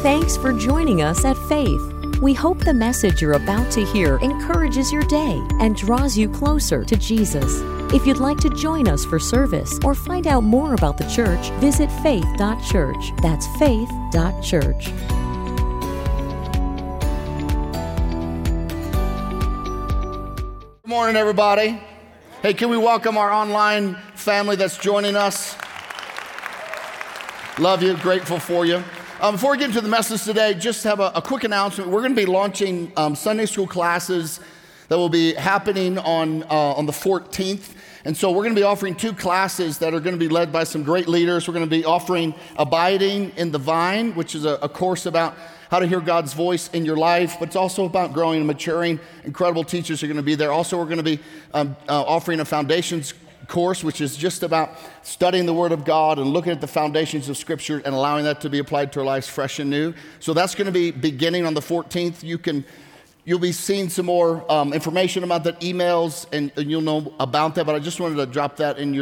Thanks for joining us at Faith. We hope the message you're about to hear encourages your day and draws you closer to Jesus. If you'd like to join us for service or find out more about the church, visit faith.church. That's faith.church. Good morning, everybody. Hey, can we welcome our online family that's joining us? Love you, grateful for you. Before we get into the message today, just have a quick announcement. We're going to be launching Sunday school classes that will be happening on the 14th. And so we're going to be offering 2 classes that are going to be led by some great leaders. We're going to be offering Abiding in the Vine, which is a course about how to hear God's voice in your life, but it's also about growing and maturing. Incredible teachers are going to be there. Also, we're going to be offering a Foundations course, which is just about studying the Word of God and looking at the foundations of Scripture and allowing that to be applied to our lives fresh and new. So that's going to be beginning on the 14th. You'll be seeing some more information about that, emails, and you'll know about that. But I just wanted to drop that in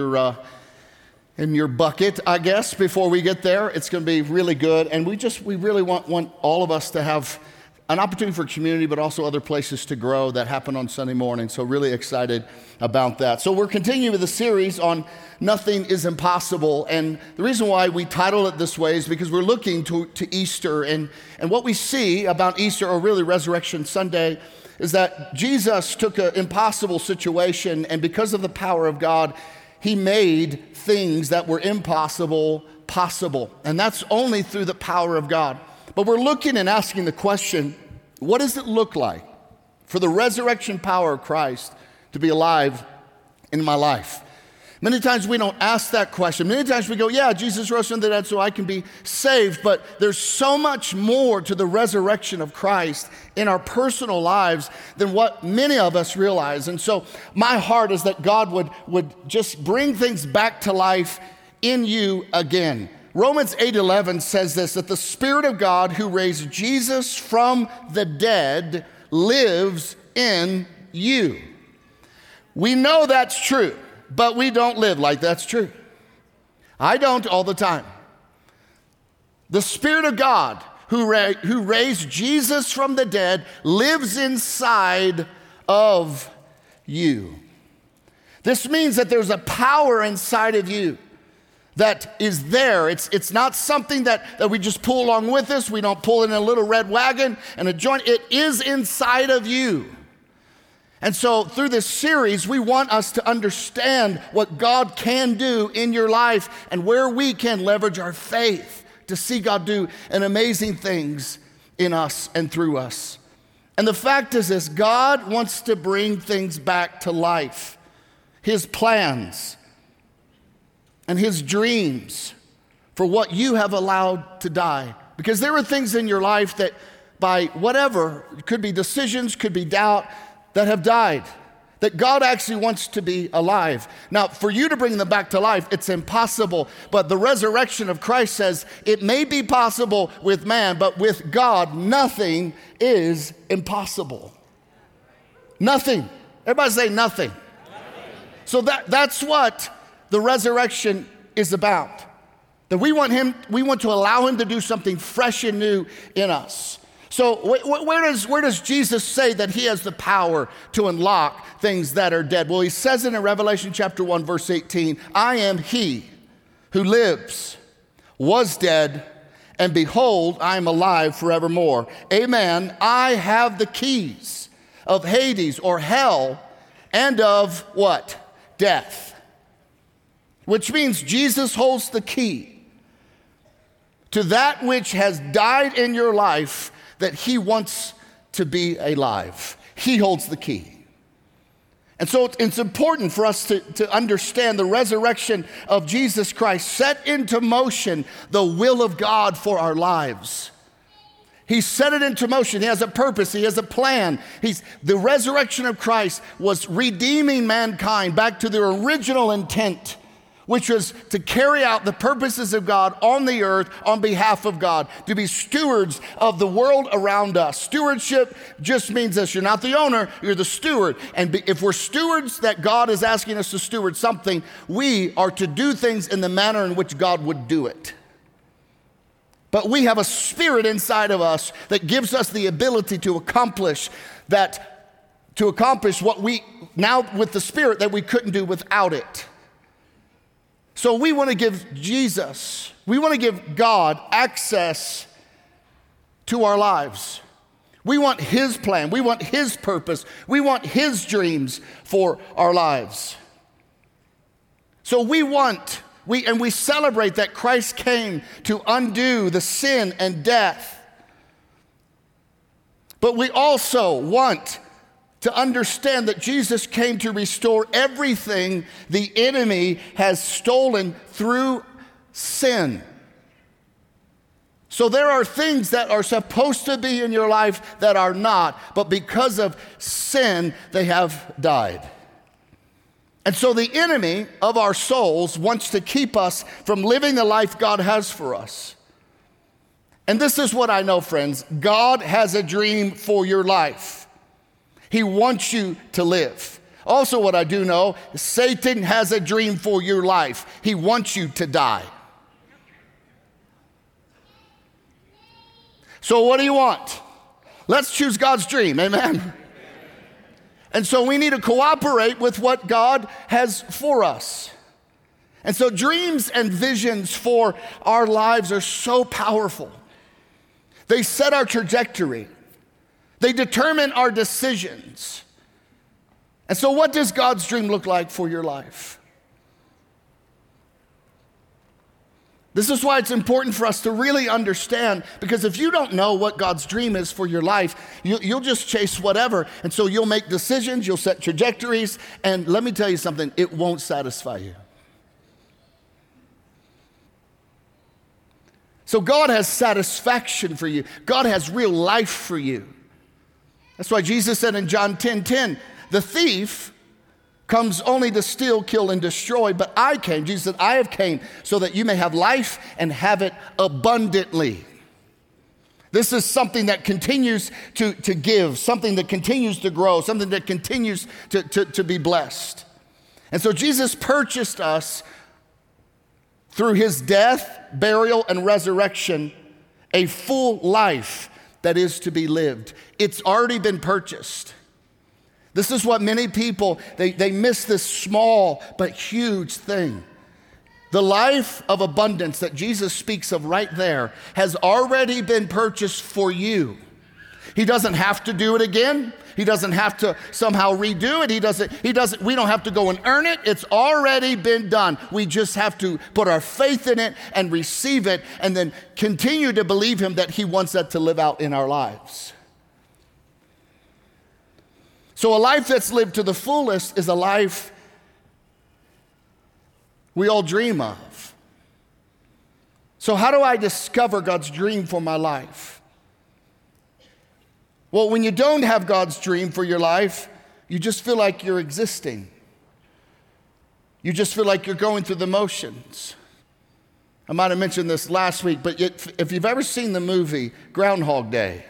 your bucket, I guess, before we get there. It's going to be really good, and we really want all of us to have an opportunity for community, but also other places to grow that happen on Sunday morning. So really excited about that. So we're continuing with the series on Nothing is Impossible. And the reason why we title it this way is because we're looking to Easter. And what we see about Easter, or really Resurrection Sunday, is that Jesus took an impossible situation, and because of the power of God, he made things that were impossible possible. And that's only through the power of God. But we're looking and asking the question, what does it look like for the resurrection power of Christ to be alive in my life? Many times we don't ask that question. Many times we go, yeah, Jesus rose from the dead so I can be saved. But there's so much more to the resurrection of Christ in our personal lives than what many of us realize. And so my heart is that God would just bring things back to life in you again. Romans 8:11 says this, that the Spirit of God who raised Jesus from the dead lives in you. We know that's true, but we don't live like that's true. I don't all the time. The Spirit of God who raised Jesus from the dead lives inside of you. This means that there's a power inside of you that is there. It's not something that we just pull along with us. We don't pull in a little red wagon and a joint. It is inside of you. And so through this series, we want us to understand what God can do in your life and where we can leverage our faith to see God do an amazing things in us and through us. And the fact is this, God wants to bring things back to life. His plans and his dreams for what you have allowed to die. Because there are things in your life that by whatever, it could be decisions, could be doubt, that have died, that God actually wants to be alive. Now, for you to bring them back to life, it's impossible. But the resurrection of Christ says it may be possible with man, but with God, nothing is impossible. Nothing. Everybody say nothing. So that's what the resurrection is about. That we want to allow him to do something fresh and new in us. So where does Jesus say that he has the power to unlock things that are dead? Well, he says it in Revelation chapter 1, verse 18, I am he who lives, was dead, and behold, I am alive forevermore. Amen. I have the keys of Hades or hell and of what? Death. Which means Jesus holds the key to that which has died in your life that he wants to be alive. He holds the key. And so it's important for us to understand the resurrection of Jesus Christ set into motion the will of God for our lives. He set it into motion. He has a purpose. He has a plan. The resurrection of Christ was redeeming mankind back to their original intent, which was to carry out the purposes of God on the earth on behalf of God, to be stewards of the world around us. Stewardship just means this. You're not the owner, you're the steward. And if we're stewards that God is asking us to steward something, we are to do things in the manner in which God would do it. But we have a spirit inside of us that gives us the ability to accomplish what we now with the Spirit that we couldn't do without it. So we want to give Jesus, we want to give God access to our lives. We want His plan, we want His purpose, we want His dreams for our lives. So we celebrate that Christ came to undo the sin and death. But we also want to understand that Jesus came to restore everything the enemy has stolen through sin. So there are things that are supposed to be in your life that are not, but because of sin, they have died. And so the enemy of our souls wants to keep us from living the life God has for us. And this is what I know, friends. God has a dream for your life. He wants you to live. Also, what I do know is Satan has a dream for your life. He wants you to die. So what do you want? Let's choose God's dream, amen? And so we need to cooperate with what God has for us. And so dreams and visions for our lives are so powerful. They set our trajectory. They determine our decisions. And so what does God's dream look like for your life? This is why it's important for us to really understand, because if you don't know what God's dream is for your life, you'll just chase whatever. And so you'll make decisions, you'll set trajectories, and let me tell you something, it won't satisfy you. So God has satisfaction for you. God has real life for you. That's why Jesus said in John 10:10, the thief comes only to steal, kill, and destroy, but I came, Jesus said, I have came so that you may have life and have it abundantly. This is something that continues to give, something that continues to grow, something that continues to be blessed. And so Jesus purchased us through His death, burial, and resurrection, a full life that is to be lived. It's already been purchased. This is what many people, they miss this small but huge thing. The life of abundance that Jesus speaks of right there has already been purchased for you. He doesn't have to do it again. He doesn't have to somehow redo it. We don't have to go and earn it. It's already been done. We just have to put our faith in it and receive it and then continue to believe Him that He wants that to live out in our lives. So a life that's lived to the fullest is a life we all dream of. So how do I discover God's dream for my life? Well, when you don't have God's dream for your life, you just feel like you're existing. You just feel like you're going through the motions. I might have mentioned this last week, but if you've ever seen the movie Groundhog Day,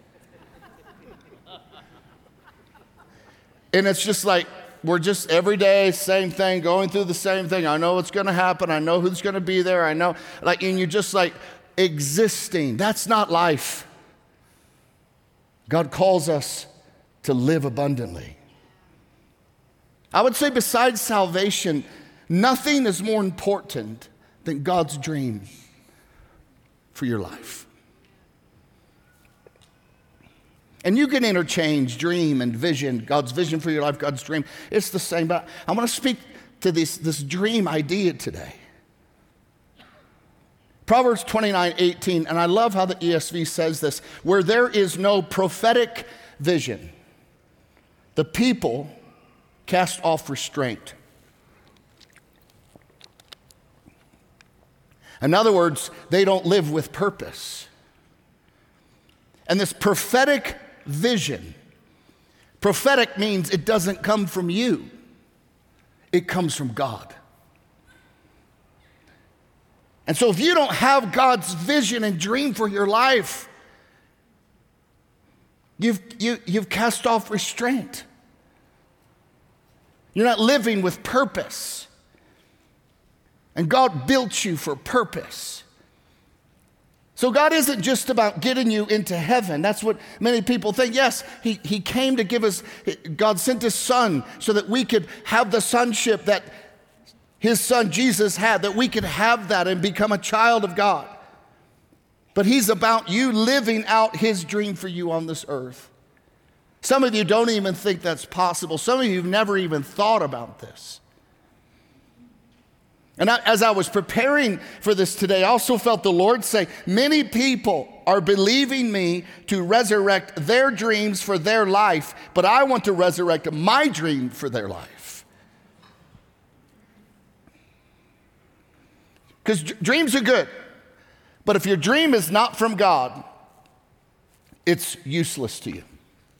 and it's just like, we're just every day, same thing, going through the same thing. I know what's going to happen. I know who's going to be there. I know, and you're just like existing. That's not life. God calls us to live abundantly. I would say besides salvation, nothing is more important than God's dream for your life. And you can interchange dream and vision, God's vision for your life, God's dream. It's the same, but I want to speak to this dream idea today. Proverbs 29:18, and I love how the ESV says this, where there is no prophetic vision, the people cast off restraint. In other words, they don't live with purpose. And this prophetic vision, prophetic means it doesn't come from you, it comes from God. And so if you don't have God's vision and dream for your life, you've cast off restraint. You're not living with purpose. And God built you for purpose. So God isn't just about getting you into heaven. That's what many people think. Yes, he came to give us, God sent his son so that we could have the sonship that his son Jesus had, that we could have that and become a child of God. But he's about you living out his dream for you on this earth. Some of you don't even think that's possible. Some of you have never even thought about this. And as I was preparing for this today, I also felt the Lord say, many people are believing me to resurrect their dreams for their life, but I want to resurrect my dream for their life. Because dreams are good, but if your dream is not from God, it's useless to you.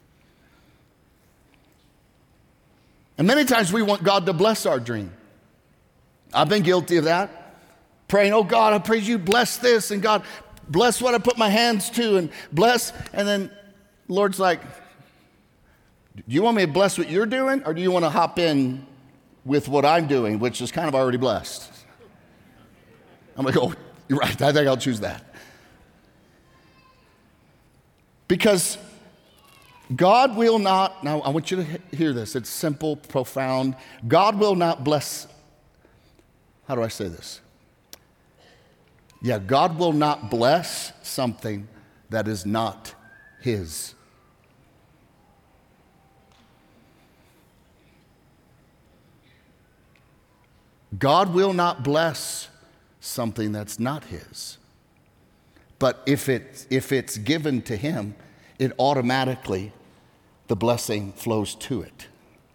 And many times we want God to bless our dream. I've been guilty of that. Praying, oh God, I pray you bless this, and God, bless what I put my hands to, and bless. And then the Lord's like, do you want me to bless what you're doing, or do you want to hop in with what I'm doing, which is kind of already blessed? I'm like, oh, you're right. I think I'll choose that. Because God will not, now I want you to hear this. It's simple, profound. God will not bless. How do I say this? Yeah, God will not bless something that is not his. God will not bless something that's not his. But if it's given to him, it automatically, the blessing flows to it.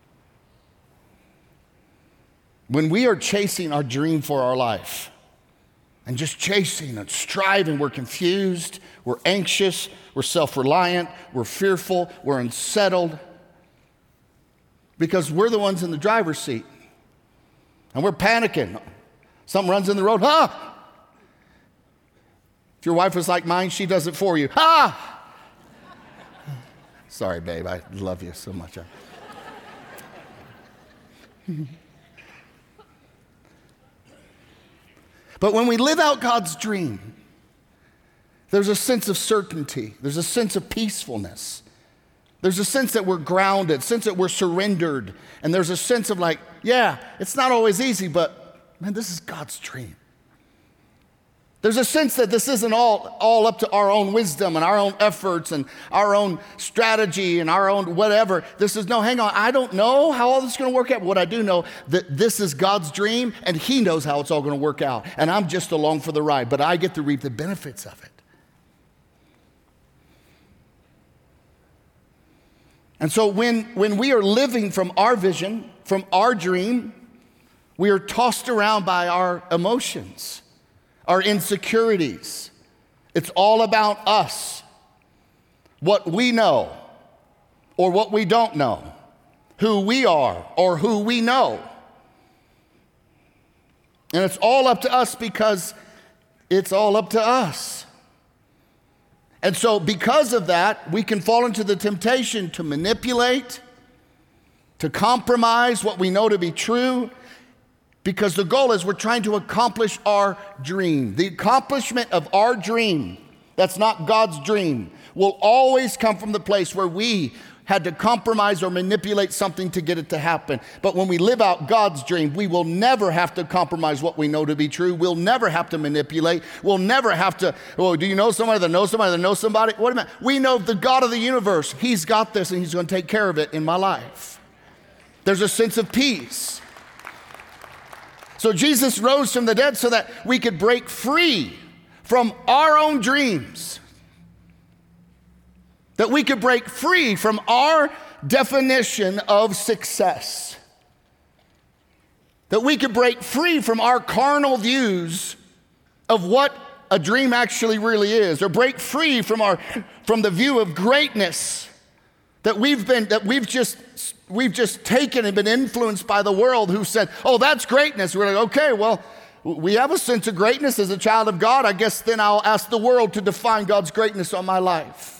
When we are chasing our dream for our life, and just chasing and striving, we're confused, we're anxious, we're self-reliant, we're fearful, we're unsettled, because we're the ones in the driver's seat, and we're panicking. Something runs in the road, If your wife was like mine, she does it for you. Sorry, babe, I love you so much. But when we live out God's dream, there's a sense of certainty. There's a sense of peacefulness. There's a sense that we're grounded, sense that we're surrendered. And there's a sense of like, yeah, it's not always easy, but man, this is God's dream. There's a sense that this isn't all up to our own wisdom and our own efforts and our own strategy and our own whatever. This is, no, hang on, I don't know how all this is going to work out. But what I do know, that this is God's dream, and he knows how it's all going to work out. And I'm just along for the ride, but I get to reap the benefits of it. And so when we are living from our vision, from our dream, we are tossed around by our emotions, our insecurities. It's all about us, what we know or what we don't know, who we are or who we know. And it's all up to us because it's all up to us. And so because of that, we can fall into the temptation to manipulate, to compromise what we know to be true, because the goal is we're trying to accomplish our dream. The accomplishment of our dream, that's not God's dream, will always come from the place where we had to compromise or manipulate something to get it to happen. But when we live out God's dream, we will never have to compromise what we know to be true. We'll never have to manipulate. We'll never have to, oh, do you know somebody that knows somebody that knows somebody? What do you mean? We know the God of the universe. He's got this and he's going to take care of it in my life. There's a sense of peace. So Jesus rose from the dead so that we could break free from our own dreams. That we could break free from our definition of success. That we could break free from our carnal views of what a dream actually really is. Or break free from the view of greatness that we've just taken and been influenced by the world, who said, oh, that's greatness. We're like, okay, well, we have a sense of greatness as a child of God. I guess then I'll ask the world to define God's greatness on my life.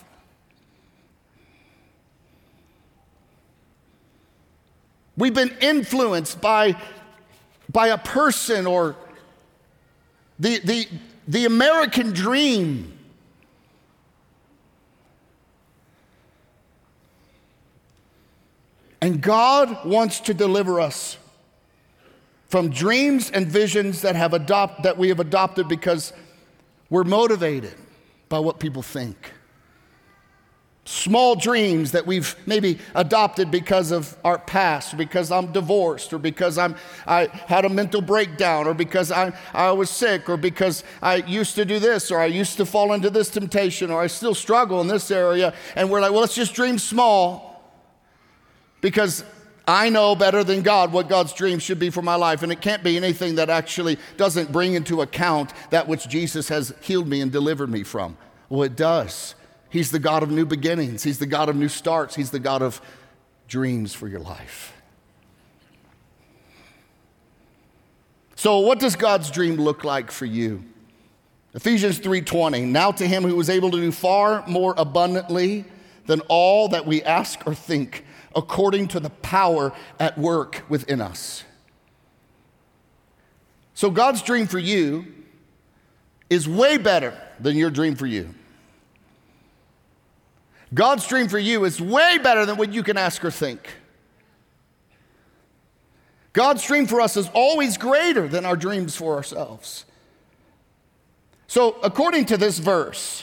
We've been influenced by a person or the American dream And God wants to deliver us from dreams and visions that we have adopted because we're motivated by what people think. Small dreams that we've maybe adopted because of our past, because I'm divorced, or because I had a mental breakdown, or because I was sick, or because I used to do this, or I used to fall into this temptation, or I still struggle in this area. And we're like, well, let's just dream small because I know better than God what God's dream should be for my life. And it can't be anything that actually doesn't bring into account that which Jesus has healed me and delivered me from. Well, it does. He's the God of new beginnings. He's the God of new starts. He's the God of dreams for your life. So what does God's dream look like for you? Ephesians 3:20, now to him who is able to do far more abundantly than all that we ask or think, according to the power at work within us. So God's dream for you is way better than your dream for you. God's dream for you is way better than what you can ask or think. God's dream for us is always greater than our dreams for ourselves. So according to this verse,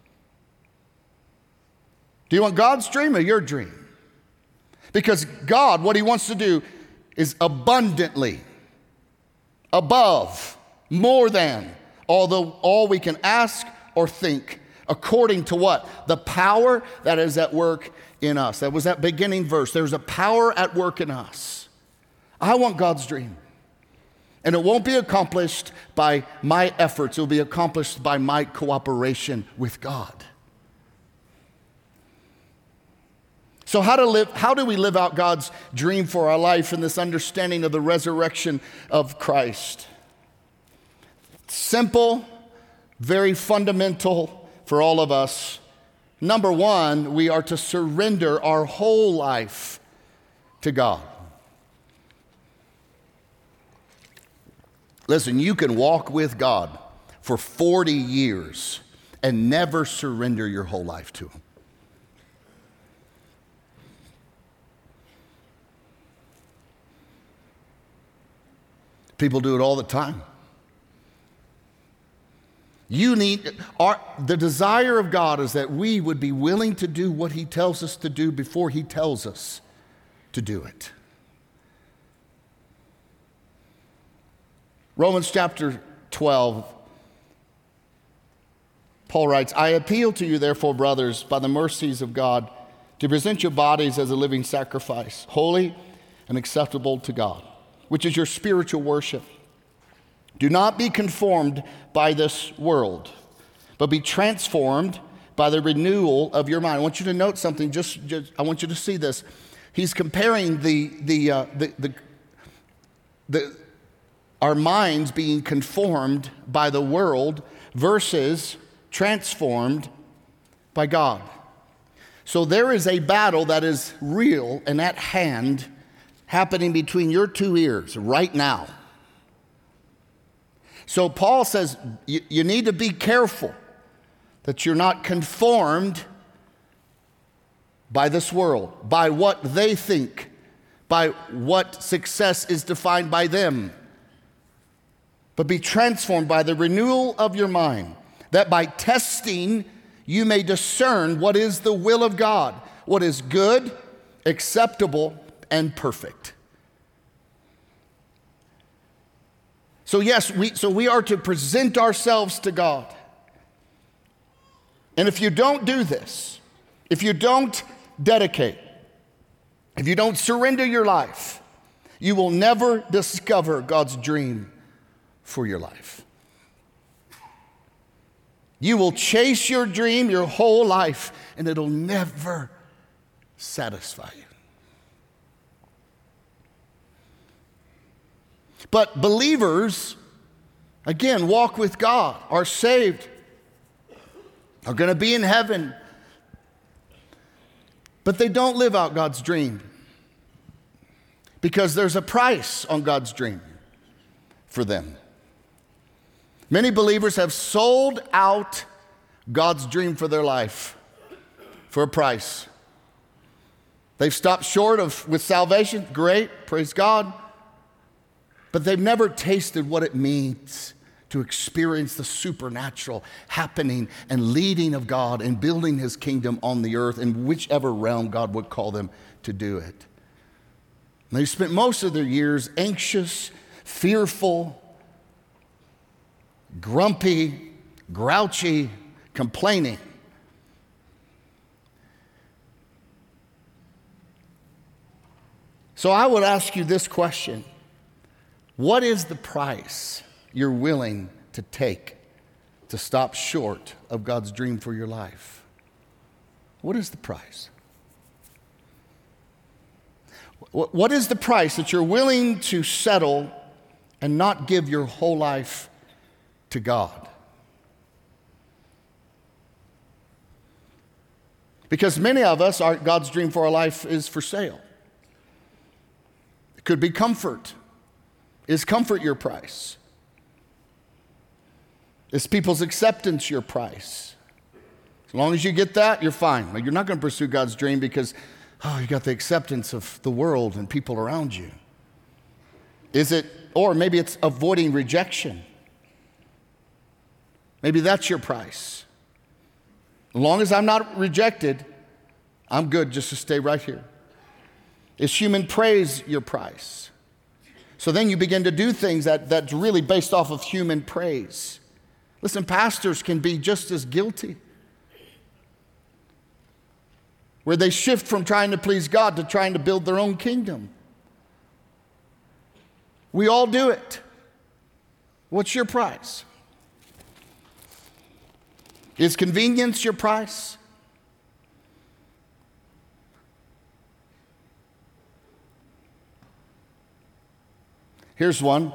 do you want God's dream or your dream? Because God, what he wants to do is abundantly, above, more than, all we can ask or think, according to what? The power that is at work in us. That was that beginning verse. There's a power at work in us. I want God's dream. And it won't be accomplished by my efforts. It will be accomplished by my cooperation with God. So how do we live out God's dream for our life in this understanding of the resurrection of Christ? Simple, very fundamental for all of us. Number one, we are to surrender our whole life to God. Listen, you can walk with God for 40 years and never surrender your whole life to him. People do it all the time. The desire of God is that we would be willing to do what he tells us to do before he tells us to do it. Romans chapter 12, Paul writes, I appeal to you, therefore, brothers, by the mercies of God, to present your bodies as a living sacrifice, holy and acceptable to God, which is your spiritual worship. Do not be conformed by this world, but be transformed by the renewal of your mind. I want you to note something. I want you to see this. He's comparing our minds being conformed by the world versus transformed by God. So there is a battle that is real and at hand happening between your two ears right now. So Paul says you need to be careful that you're not conformed by this world, by what they think, by what success is defined by them, but be transformed by the renewal of your mind, that by testing you may discern what is the will of God, what is good, acceptable, and perfect. So yes, we are to present ourselves to God. And if you don't do this, if you don't dedicate, if you don't surrender your life, you will never discover God's dream for your life. You will chase your dream your whole life, and it'll never satisfy you. But believers, again, walk with God, are saved, are going to be in heaven, but they don't live out God's dream because there's a price on God's dream for them. Many believers have sold out God's dream for their life for a price. They've stopped short with salvation. Great, praise God. But they've never tasted what it means to experience the supernatural happening and leading of God and building his kingdom on the earth in whichever realm God would call them to do it. And they've spent most of their years anxious, fearful, grumpy, grouchy, complaining. So I would ask you this question. What is the price you're willing to take to stop short of God's dream for your life? What is the price? What is the price that you're willing to settle and not give your whole life to God? Because many of us, God's dream for our life is for sale. It could be comfort. Is comfort your price? Is people's acceptance your price? As long as you get that, you're fine. You're not going to pursue God's dream because, you got the acceptance of the world and people around you. Is it, or maybe it's avoiding rejection. Maybe that's your price. As long as I'm not rejected, I'm good just to stay right here. Is human praise your price? So then you begin to do things that's really based off of human praise. Listen, pastors can be just as guilty, where they shift from trying to please God to trying to build their own kingdom. We all do it. What's your price? Is convenience your price? Here's one.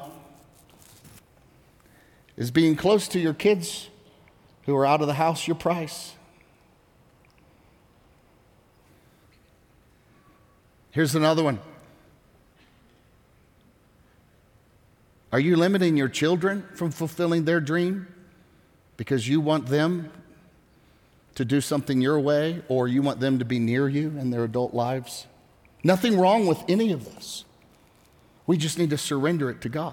Is being close to your kids who are out of the house your price? Here's another one. Are you limiting your children from fulfilling their dream because you want them to do something your way, or you want them to be near you in their adult lives? Nothing wrong with any of this. We just need to surrender it to God.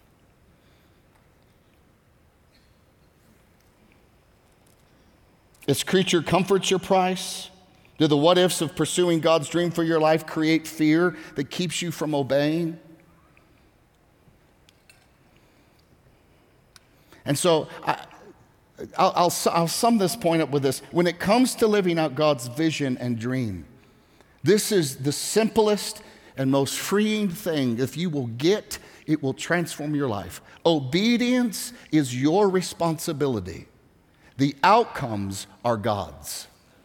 Is creature comforts your price? Do the what ifs of pursuing God's dream for your life create fear that keeps you from obeying? And so I'll sum this point up with this. When it comes to living out God's vision and dream, this is the simplest and most freeing thing. If you will get, it will transform your life. Obedience is your responsibility. The outcomes are God's.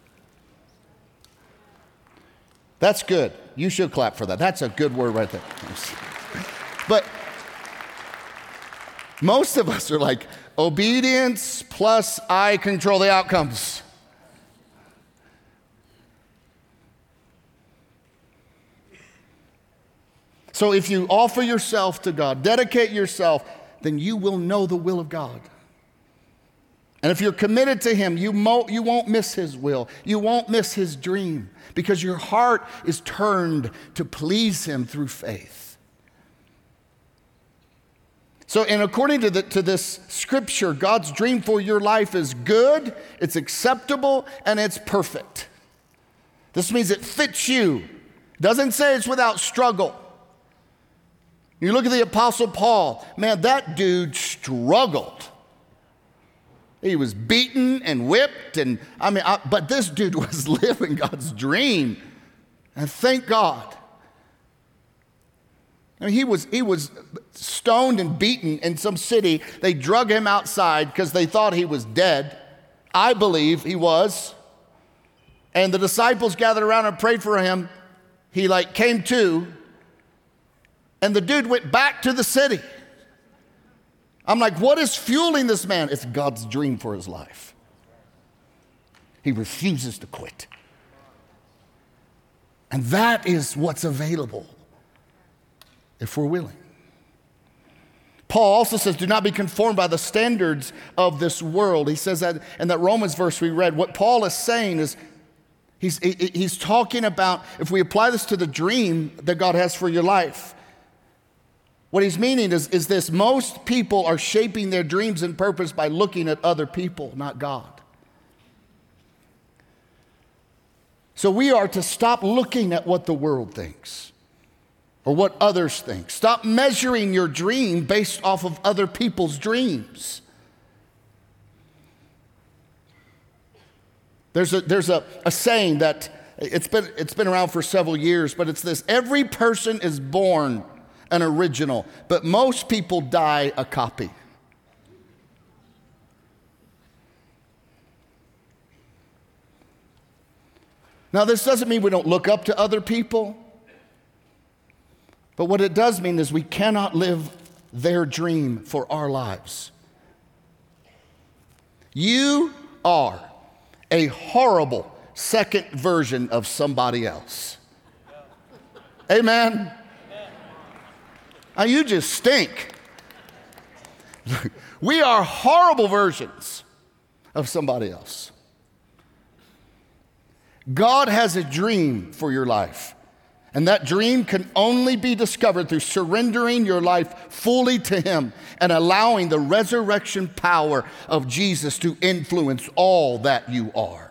That's good. You should clap for that. That's a good word right there. But most of us are like, obedience plus I control the outcomes. So if you offer yourself to God, dedicate yourself, then you will know the will of God. And if you're committed to Him, you won't miss His will. You won't miss His dream because your heart is turned to please Him through faith. So, and according to this scripture, God's dream for your life is good, it's acceptable, and it's perfect. This means it fits you. It doesn't say it's without struggle. You look at the Apostle Paul, man, that dude struggled. He was beaten and whipped, and but this dude was living God's dream. And thank God. I mean, he was stoned and beaten in some city. They drug him outside because they thought he was dead. I believe he was. And the disciples gathered around and prayed for him. He came to, and the dude went back to the city. I'm like, what is fueling this man? It's God's dream for his life. He refuses to quit. And that is what's available if we're willing. Paul also says, do not be conformed by the standards of this world. He says that in that Romans verse we read. What Paul is saying is, He's talking about, if we apply this to the dream that God has for your life, what he's meaning is this: most people are shaping their dreams and purpose by looking at other people, not God. So we are to stop looking at what the world thinks or what others think. Stop measuring your dream based off of other people's dreams. There's a saying that it's been around for several years, but it's this: every person is born an original, but most people die a copy. Now, this doesn't mean we don't look up to other people, but what it does mean is we cannot live their dream for our lives. You are a horrible second version of somebody else. Amen? Now, you just stink. We are horrible versions of somebody else. God has a dream for your life, and that dream can only be discovered through surrendering your life fully to Him and allowing the resurrection power of Jesus to influence all that you are.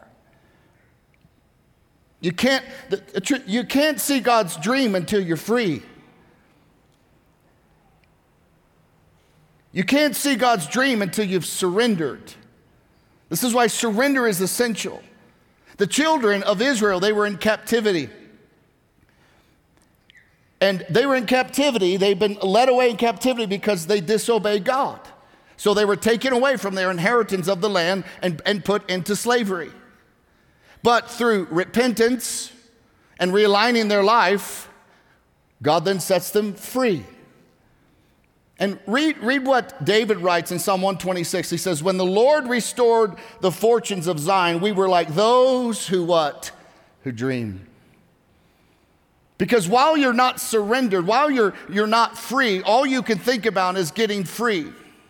You can't see God's dream until you're free. You can't see God's dream until you've surrendered. This is why surrender is essential. The children of Israel, they were in captivity. And they were in captivity. They've been led away in captivity because they disobeyed God. So they were taken away from their inheritance of the land and put into slavery. But through repentance and realigning their life, God then sets them free. And read what David writes in Psalm 126. He says, when the Lord restored the fortunes of Zion, we were like those who what? Who dream. Because while you're not surrendered, while you're not free, all you can think about is getting free.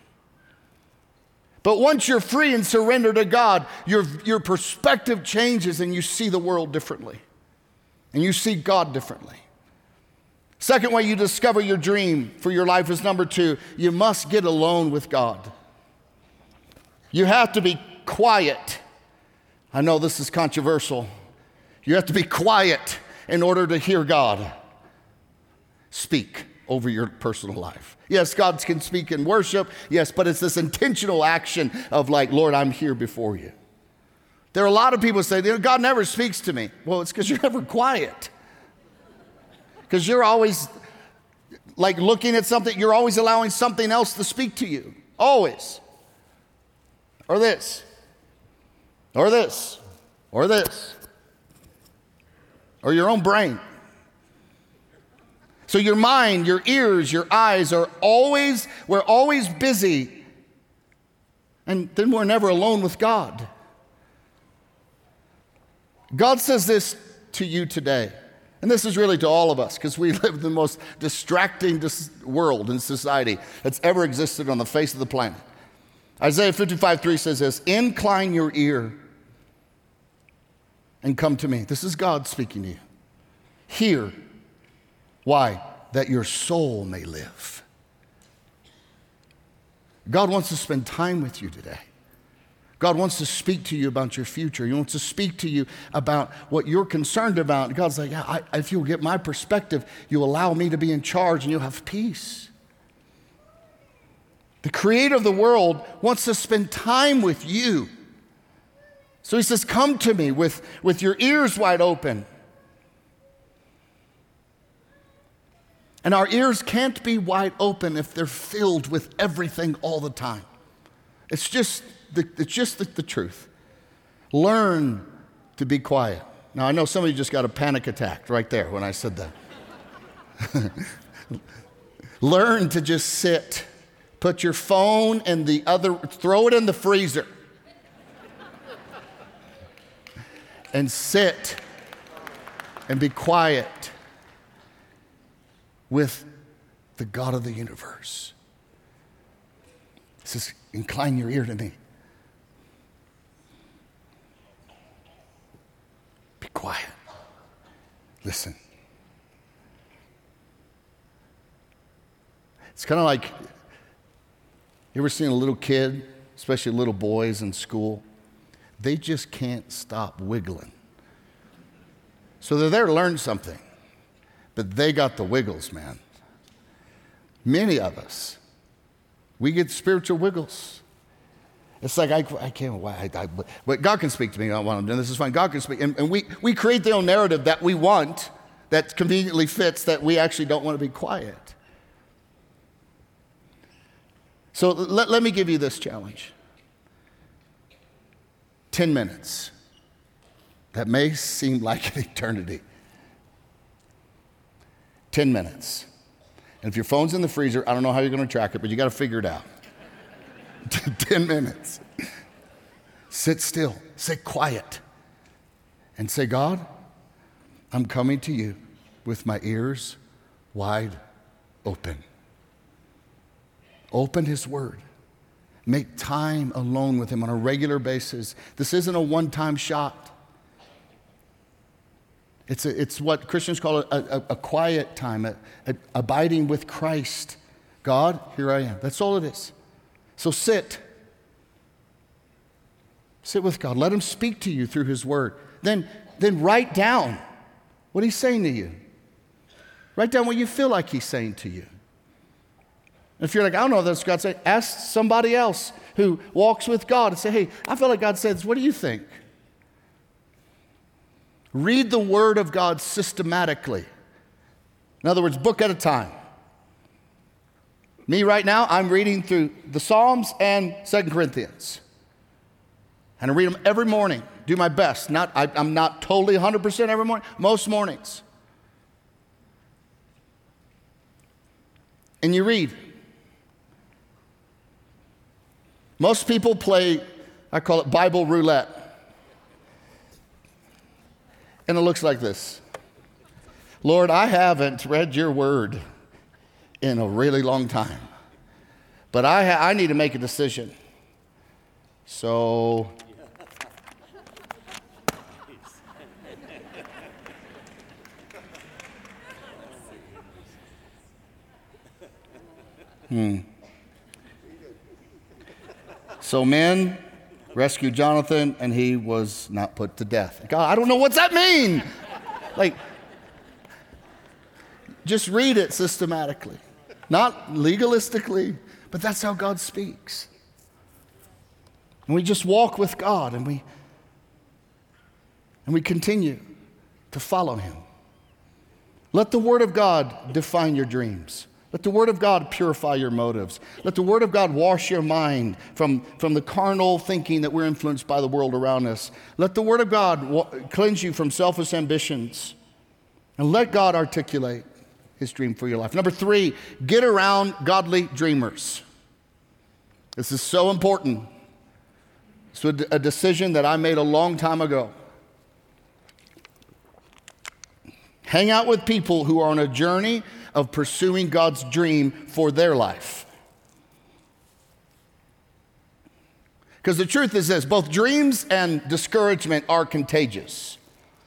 But once you're free and surrender to God, your perspective changes and you see the world differently. And you see God differently. Second way you discover your dream for your life is number 2, you must get alone with God. You have to be quiet. I know this is controversial. You have to be quiet in order to hear God speak over your personal life. Yes, God can speak in worship, yes, but it's this intentional action of like, Lord, I'm here before you. There are a lot of people who say, God never speaks to me. Well, it's because you're never quiet. Because you're always like looking at something, you're always allowing something else to speak to you. Always. Or this. Or this. Or this. Or your own brain. So your mind, your ears, your eyes we're always busy. And then we're never alone with God. God says this to you today. And this is really to all of us, because we live in the most distracting world and society that's ever existed on the face of the planet. Isaiah 55:3 says this: incline your ear and come to me. This is God speaking to you. Hear. Why? That your soul may live. God wants to spend time with you today. God wants to speak to you about your future. He wants to speak to you about what you're concerned about. God's like, yeah, if you'll get my perspective, you'll allow me to be in charge and you'll have peace. The creator of the world wants to spend time with you. So he says, come to me with your ears wide open. And our ears can't be wide open if they're filled with everything all the time. It's just the truth. Learn to be quiet. Now, I know some of you just got a panic attack right there when I said that. Learn to just sit. Put your phone in throw it in the freezer. And sit and be quiet with the God of the universe. He says, incline your ear to me. Be quiet. Listen. It's kind of like, you ever seen a little kid, especially little boys in school? They just can't stop wiggling. So they're there to learn something, but they got the wiggles, man. Many of us, we get spiritual wiggles. It's like, I can't, but God can speak to me while I'm doing this. Is fine. God can speak. And we create the own narrative that we want, that conveniently fits, that we actually don't want to be quiet. So let me give you this challenge. 10 minutes. That may seem like an eternity. 10 minutes. And if your phone's in the freezer, I don't know how you're going to track it, but you got to figure it out. 10 minutes. Sit still, sit quiet, and say, God, I'm coming to you with my ears wide open. Open his word. Make time alone with him on a regular basis. This isn't a one-time shot. It's what Christians call a quiet time, abiding with Christ. God, here I am. That's all it is. So sit. Sit with God. Let him speak to you through his word. Then write down what he's saying to you. Write down what you feel like he's saying to you. If you're like, I don't know what that's God saying, ask somebody else who walks with God and say, hey, I feel like God says, what do you think? Read the word of God systematically. In other words, book at a time. Me right now, I'm reading through the Psalms and 2 Corinthians. And I read them every morning. Do my best. I'm not totally 100% every morning. Most mornings. And you read. Most people play, I call it Bible roulette. And it looks like this. Lord, I haven't read your word in a really long time. But I need to make a decision. So So men rescued Jonathan, and he was not put to death. God, I don't know what's that mean. Like, just read it systematically. Not legalistically, but that's how God speaks. And we just walk with God, and we continue to follow him. Let the word of God define your dreams. Let the word of God purify your motives. Let the word of God wash your mind from the carnal thinking that we're influenced by the world around us. Let the word of God cleanse you from selfish ambitions. And let God articulate his dream for your life. Number 3, get around godly dreamers. This is so important. It's a decision that I made a long time ago. Hang out with people who are on a journey of pursuing God's dream for their life. Because the truth is this, both dreams and discouragement are contagious.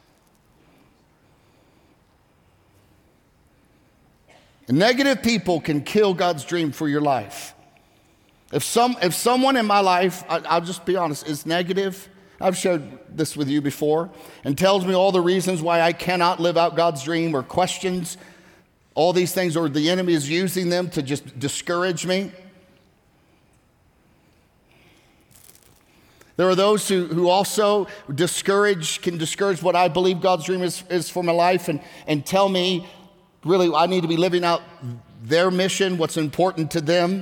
And negative people can kill God's dream for your life. If someone in my life, I'll just be honest, is negative, I've shared this with you before, and tells me all the reasons why I cannot live out God's dream, or questions all these things, or the enemy is using them to just discourage me. There are those who also can discourage what I believe God's dream is for my life, and tell me, really, I need to be living out their mission, what's important to them.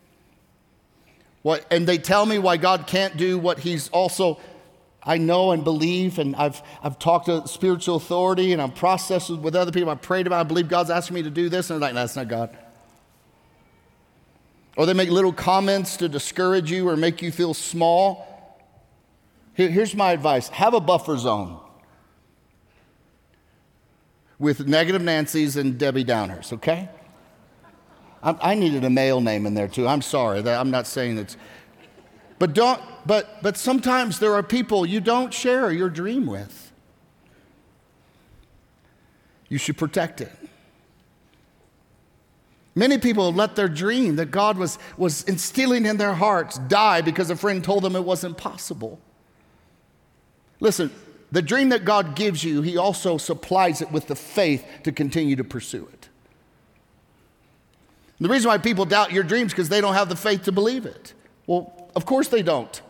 And they tell me why God can't do what he's also, I know and believe, and I've talked to spiritual authority, and I've processed with other people, I've prayed about, I believe God's asking me to do this, and I'm like, no, that's not God. Or they make little comments to discourage you or make you feel small. Here's my advice. Have a buffer zone with negative Nancys and Debbie Downers, okay? I needed a male name in there too. I'm sorry. I'm not saying it's... But sometimes there are people you don't share your dream with. you should protect it. Many people let their dream that God was instilling in their hearts die because a friend told them it wasn't possible. Listen, the dream that God gives you, He also supplies it with the faith to continue to pursue it. The reason why people doubt your dreams is because they don't have the faith to believe it. Well, of course they don't.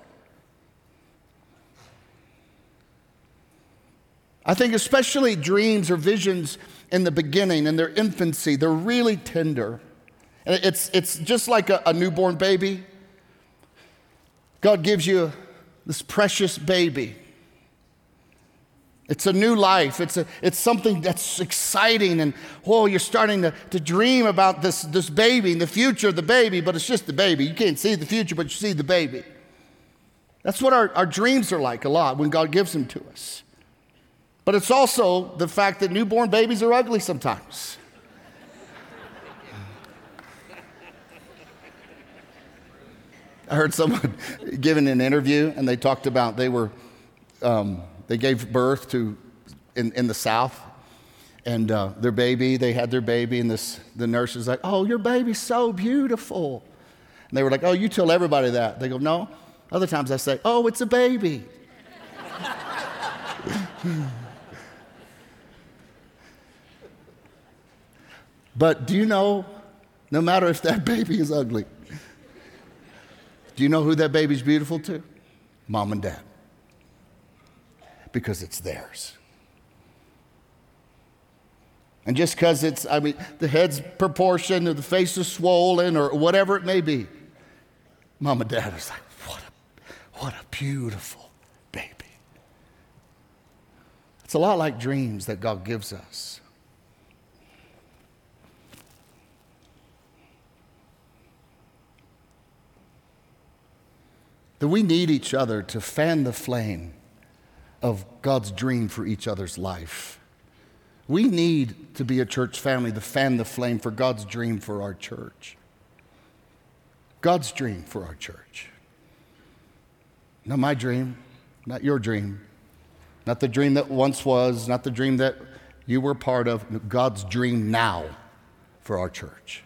I think especially dreams or visions in the beginning, in their infancy, they're really tender. And it's just like a newborn baby. God gives you this precious baby. It's a new life. It's something that's exciting, and you're starting to dream about this baby and the future of the baby, but it's just the baby. You can't see the future, but you see the baby. That's what our dreams are like a lot when God gives them to us. But it's also the fact that newborn babies are ugly sometimes. I heard someone giving an interview, and they talked about they gave birth to in the South, and they had their baby, and the nurse was like, "Oh, your baby's so beautiful," and they were like, "Oh, you tell everybody that." They go, "No." Other times I say, "Oh, it's a baby." But do you know, no matter if that baby is ugly, do you know who that baby's beautiful to? Mom and Dad. Because it's theirs. And just because the head's proportioned or the face is swollen or whatever it may be, Mom and Dad is like, what a beautiful baby. It's a lot like dreams that God gives us. That we need each other to fan the flame of God's dream for each other's life. We need to be a church family to fan the flame for God's dream for our church. God's dream for our church. Not my dream, not your dream, not the dream that once was, not the dream that you were part of, God's dream now for our church.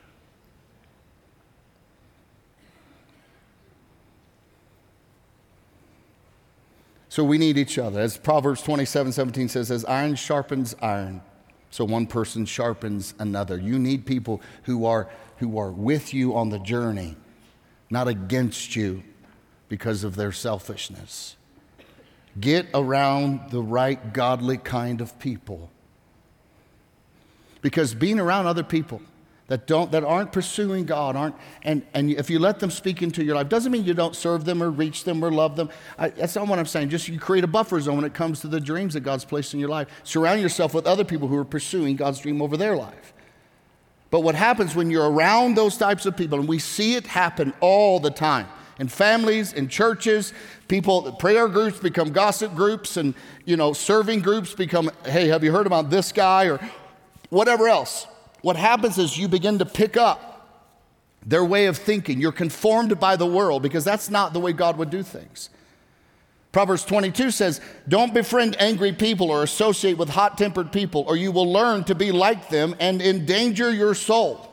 So we need each other. As Proverbs 27:17 says, as iron sharpens iron, so one person sharpens another. You need people who are with you on the journey, not against you because of their selfishness. Get around the right godly kind of people. Because being around other people that aren't pursuing God, and if you let them speak into your life, doesn't mean you don't serve them or reach them or love them. That's not what I'm saying. Just you create a buffer zone when it comes to the dreams that God's placed in your life. Surround yourself with other people who are pursuing God's dream over their life. But what happens when you're around those types of people, and we see it happen all the time, in families, in churches, prayer groups become gossip groups, and serving groups become, hey, have you heard about this guy or whatever else? What happens is you begin to pick up their way of thinking. You're conformed by the world because that's not the way God would do things. Proverbs 22 says, don't befriend angry people or associate with hot-tempered people, or you will learn to be like them and endanger your soul.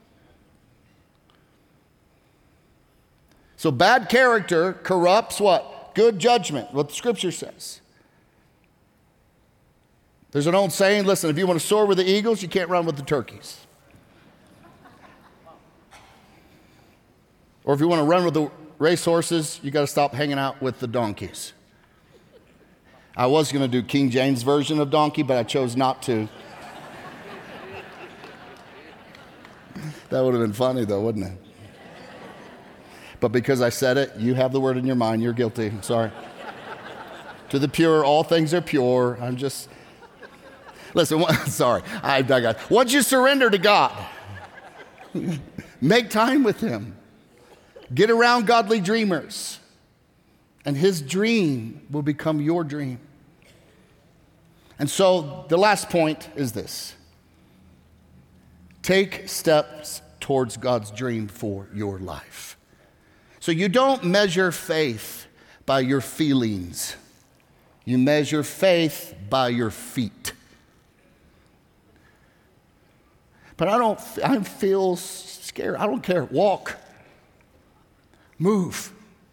So bad character corrupts what? Good judgment, what the scripture says. There's an old saying, listen, if you want to soar with the eagles, you can't run with the turkeys. Or if you want to run with the racehorses, you got to stop hanging out with the donkeys. I was going to do King James version of donkey, but I chose not to. That would have been funny though, wouldn't it? But because I said it, you have the word in your mind, you're guilty. I'm sorry. To the pure, all things are pure. Listen, sorry, I digress. Once you surrender to God, make time with Him. Get around godly dreamers, and His dream will become your dream. And so the last point is this. Take steps towards God's dream for your life. So you don't measure faith by your feelings. You measure faith by your feet. but I feel scared. I don't care. Walk. Move.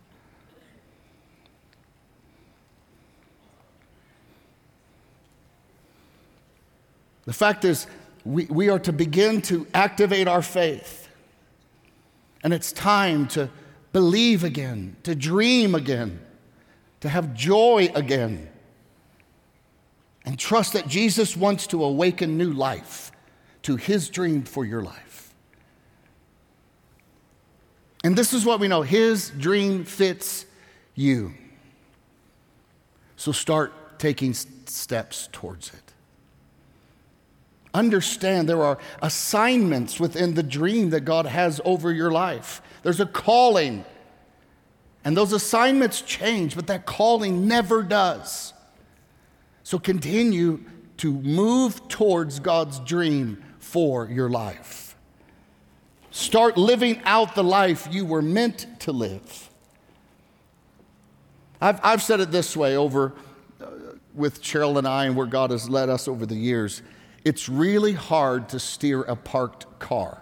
The fact is, we are to begin to activate our faith. And it's time to believe again, to dream again, to have joy again. And trust that Jesus wants to awaken new life to his dream for your life. And this is what we know. His dream fits you. So start taking steps towards it. Understand there are assignments within the dream that God has over your life. There's a calling. And those assignments change, but that calling never does. So continue to move towards God's dream for your life. Start living out the life you were meant to live. I've said it this way over with Cheryl and I and where God has led us over the years. It's really hard to steer a parked car.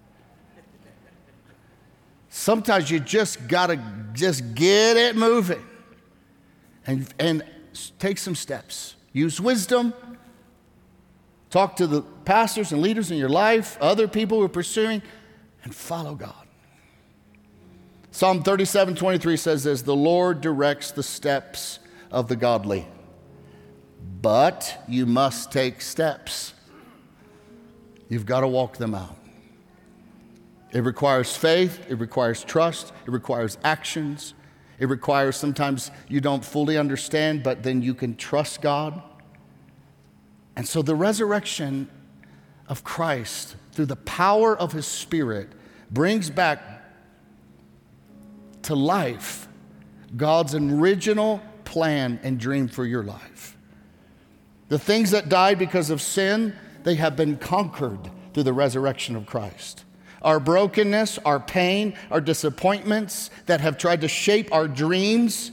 Sometimes you just gotta get it moving and take some steps. Use wisdom. Talk to the pastors and leaders in your life, other people who are pursuing, and follow God. Psalm 37:23 says this, the Lord directs the steps of the godly, but you must take steps. You've got to walk them out. It requires faith, it requires trust, it requires actions. It requires sometimes you don't fully understand, but then you can trust God. And so the resurrection of Christ through the power of his Spirit brings back to life God's original plan and dream for your life. The things that died because of sin, they have been conquered through the resurrection of Christ. Our brokenness, our pain, our disappointments that have tried to shape our dreams,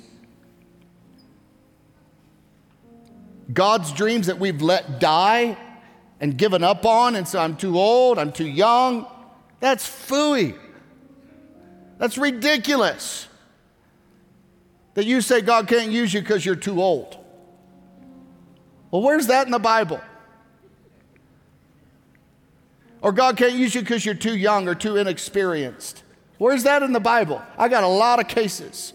God's dreams that we've let die and given up on and say, I'm too old, I'm too young, that's phooey. That's ridiculous. That you say God can't use you because you're too old. Well, where's that in the Bible? Or God can't use you because you're too young or too inexperienced. Where's that in the Bible? I got a lot of cases.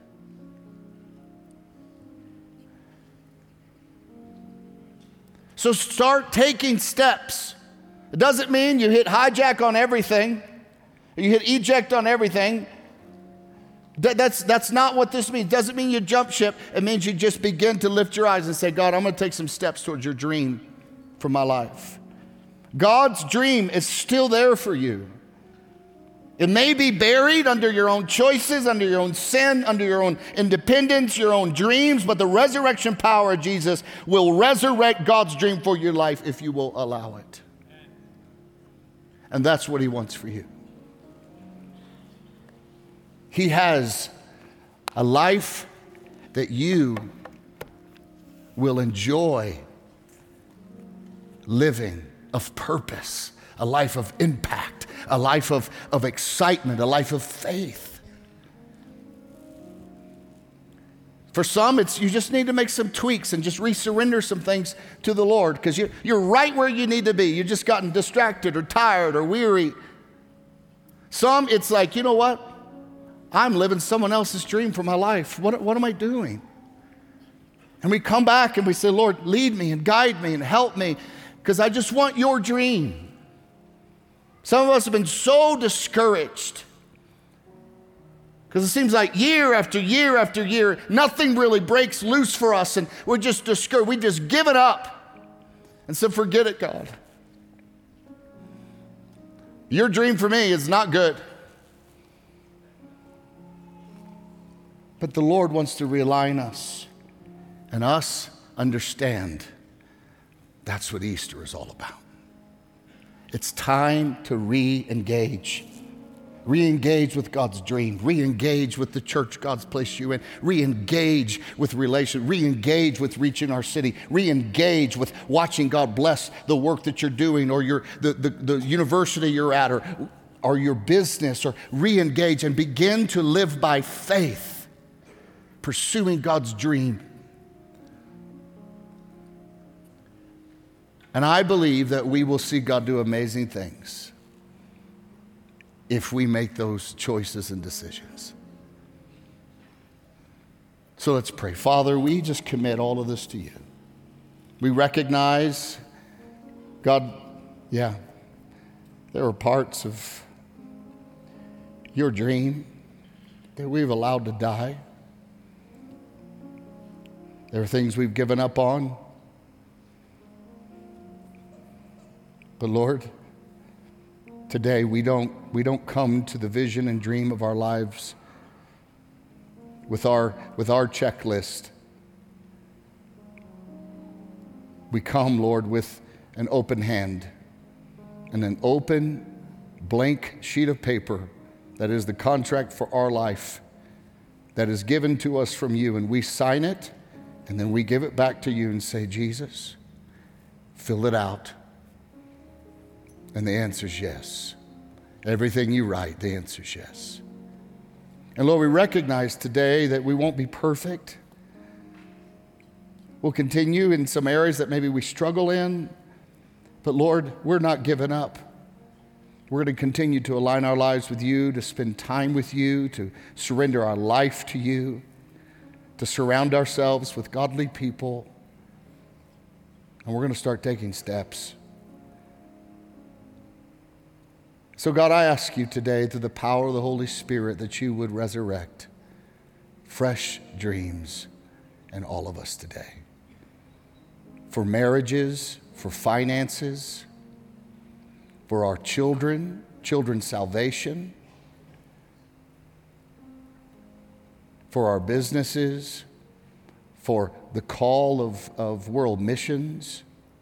So start taking steps. It doesn't mean you hit hijack on everything. You hit eject on everything. That's not what this means. It doesn't mean you jump ship. It means you just begin to lift your eyes and say, God, I'm going to take some steps towards your dream for my life. God's dream is still there for you. It may be buried under your own choices, under your own sin, under your own independence, your own dreams, but the resurrection power of Jesus will resurrect God's dream for your life if you will allow it. And that's what he wants for you. He has a life that you will enjoy living, of purpose, a life of impact, a life of excitement, a life of faith. For some, it's you just need to make some tweaks and just resurrender some things to the Lord because you're right where you need to be. You've just gotten distracted or tired or weary. Some, it's like, you know what? I'm living someone else's dream for my life. What am I doing? And we come back and we say, Lord, lead me and guide me and help me because I just want your dream. Some of us have been so discouraged because it seems like year after year after year, nothing really breaks loose for us and we're just discouraged. We just give it up and said, forget it, God. Your dream for me is not good. But the Lord wants to realign us and us understand that's what Easter is all about. It's time to re-engage, Re-engage with God's dream. Re-engage with the church God's placed you in. Re-engage with relation. Re-engage with reaching our city. Re-engage with watching God bless the work that you're doing, or the university you're at, or your business, or re-engage and begin to live by faith, pursuing God's dream. And I believe that we will see God do amazing things if we make those choices and decisions. So let's pray. Father, we just commit all of this to you. We recognize, God, there are parts of your dream that we've allowed to die. There are things we've given up on. But Lord, today we don't come to the vision and dream of our lives with our checklist. We come, Lord, with an open hand and an open blank sheet of paper that is the contract for our life that is given to us from you, and we sign it and then we give it back to you and say, Jesus, fill it out. And the answer is yes. Everything you write, the answer is yes. And Lord, we recognize today that we won't be perfect. We'll continue in some areas that maybe we struggle in. But Lord, we're not giving up. We're going to continue to align our lives with you, to spend time with you, to surrender our life to you, to surround ourselves with godly people. And we're going to start taking steps. So God, I ask you today, through the power of the Holy Spirit, that you would resurrect fresh dreams in all of us today. For marriages, for finances, for our children's salvation, for our businesses, for the call of world missions.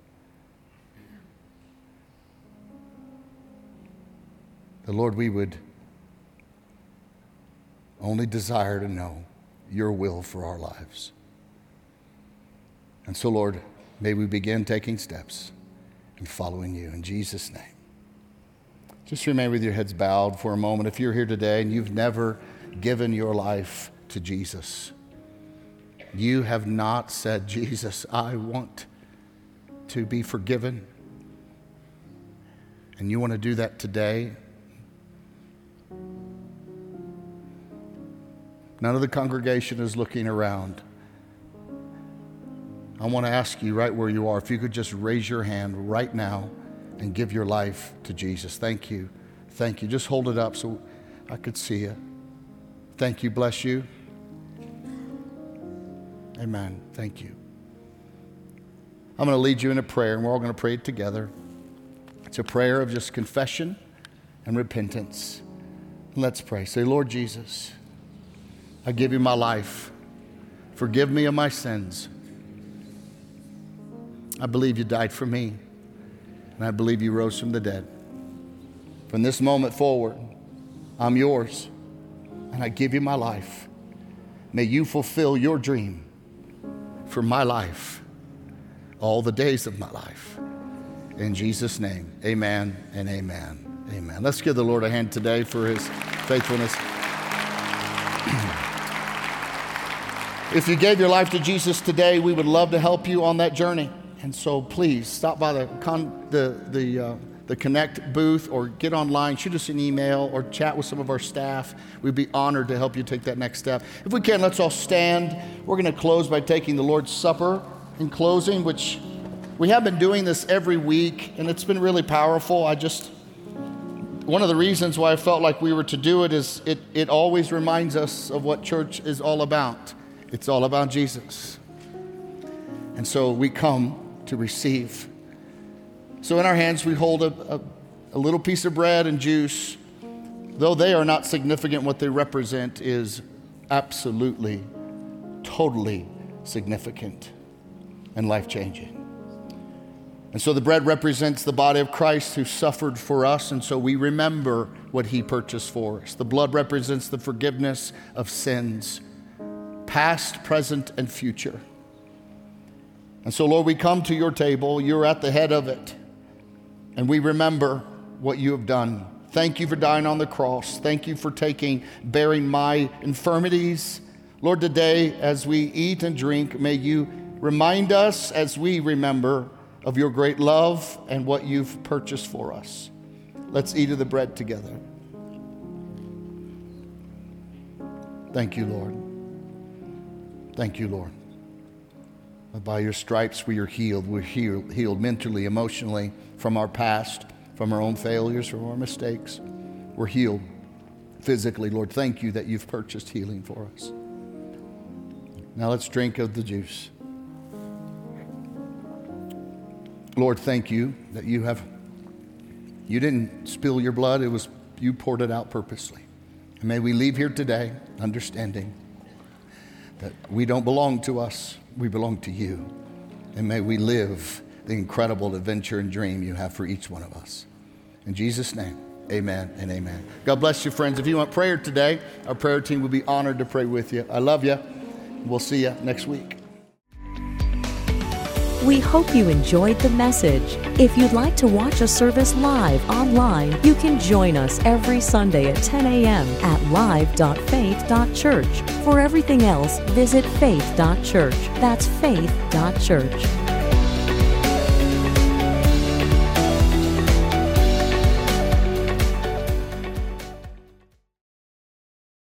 The Lord, we would only desire to know your will for our lives. And so, Lord, may we begin taking steps and following you in Jesus' name. Just remain with your heads bowed for a moment. If you're here today and you've never given your life to Jesus, you have not said, Jesus, I want to be forgiven, and you want to do that today, none of the congregation is looking around. I want to ask you right where you are, if you could just raise your hand right now and give your life to Jesus. Thank you. Thank you. Just hold it up so I could see you. Thank you. Bless you. Amen. Thank you. I'm going to lead you in a prayer, and we're all going to pray it together. It's a prayer of just confession and repentance. Let's pray. Say, Lord Jesus, I give you my life. Forgive me of my sins. I believe you died for me, and I believe you rose from the dead. From this moment forward, I'm yours, and I give you my life. May you fulfill your dream for my life all the days of my life. In Jesus' name, amen and amen. Amen. Let's give the Lord a hand today for his faithfulness. If you gave your life to Jesus today, we would love to help you on that journey. And so please stop by the Connect booth, or get online, shoot us an email, or chat with some of our staff. We'd be honored to help you take that next step. If we can, let's all stand. We're going to close by taking the Lord's Supper in closing, which we have been doing this every week, and it's been really powerful. One of the reasons why I felt like we were to do it is it always reminds us of what church is all about. It's all about Jesus. And so we come to receive. So in our hands we hold a little piece of bread and juice. Though they are not significant, what they represent is absolutely, totally significant and life-changing. And so the bread represents the body of Christ who suffered for us, and so we remember what he purchased for us. The blood represents the forgiveness of sins, past, present, and future. And so, Lord, we come to your table. You're at the head of it, and we remember what you have done. Thank you for dying on the cross. Thank you for bearing my infirmities. Lord, today, as we eat and drink, may you remind us as we remember of your great love and what you've purchased for us. Let's eat of the bread together. Thank you, Lord. Thank you, Lord. By your stripes we are healed. We're healed mentally, emotionally, from our past, from our own failures, from our mistakes. We're healed physically. Lord, thank you that you've purchased healing for us. Now let's drink of the juice. Lord, thank you that you didn't spill your blood. You poured it out purposely. And may we leave here today understanding that we don't belong to us, we belong to you. And may we live the incredible adventure and dream you have for each one of us. In Jesus' name, amen and amen. God bless you, friends. If you want prayer today, our prayer team will be honored to pray with you. I love you. We'll see you next week. We hope you enjoyed the message. If you'd like to watch a service live online, you can join us every Sunday at 10 a.m. at live.faith.church. For everything else, visit faith.church. That's faith.church.